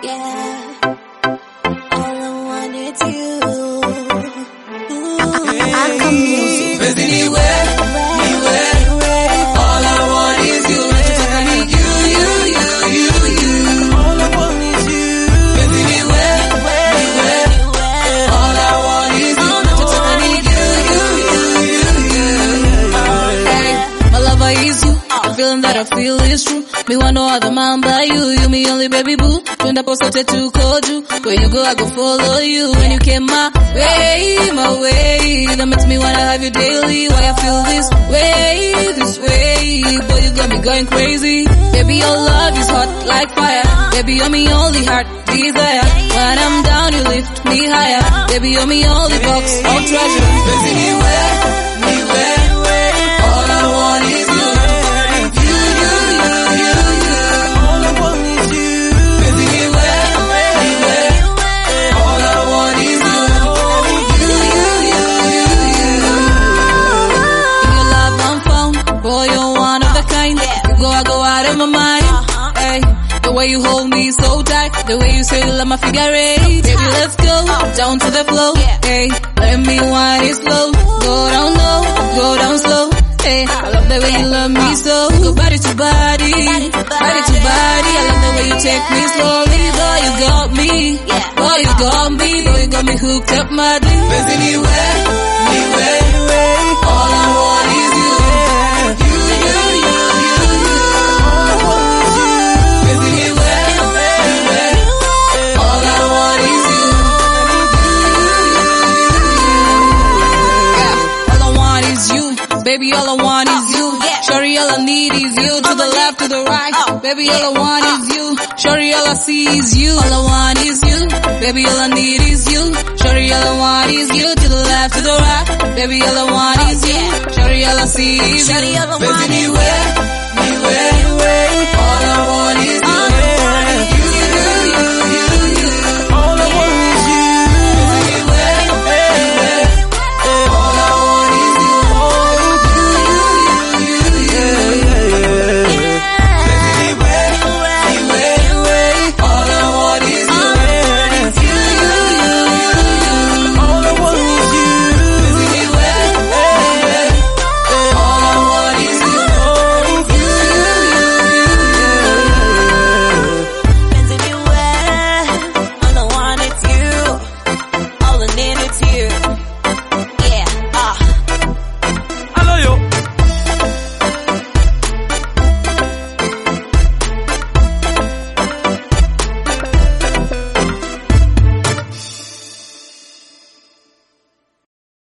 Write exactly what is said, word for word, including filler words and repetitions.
Yeah, all I want is you. Aka Music. Baby, niwe, niwe, all I want is you. Nataka ni you, you, you, you, you. All I want is you. Baby, niwe, niwe, all I want is you. Nataka ni you, you, you, you, you. Hey, my lover is you. The feeling that I feel is true. Me want no other man but you. You me only baby boo. When the post to too cold you. Where you go I go follow you. When you came my way, my way, that makes me wanna have you daily. Why I feel this way, this way. Boy you got me going crazy. Baby your love is hot like fire. Baby you're me only heart desire. When I'm down you lift me higher. Baby you're me only box of treasure. Baby, niwe, niwe, all I want is you. You, you, you, you, you. All I want is you. Baby, niwe, niwe, all I want is you. You, you, you, you, you. In your love I'm found. Boy you're one of a kind. You go I go out of my mind. Hey, the way you hold me so tight. The way you say you love my figure eight. Baby let's go down to the flow. Hey, let me wind it slow. Go down low, go down slow. Hey, I love the way you love me so. Go body to body, body to body. I love the way you take me slowly. Boy you got me, boy you got me, boy you got me hooked up madly. Baby, niwe, niwe, all I want is you. You, you, you, you, you. All I want is you. Baby, niwe, niwe, all I want is you. Yeah, all I want is you. Baby, all I want is you. Shorty, all I need is you. To the left, to the right. Baby, all I want is you. Shorty, all I see is you. All I want is you. Baby, all I need is you. Shorty, all I want is you. To the left, to the right. Baby, all I want is you. Shorty, all I see is you. Shorty, all I Baby, want is niwe, niwe, all I want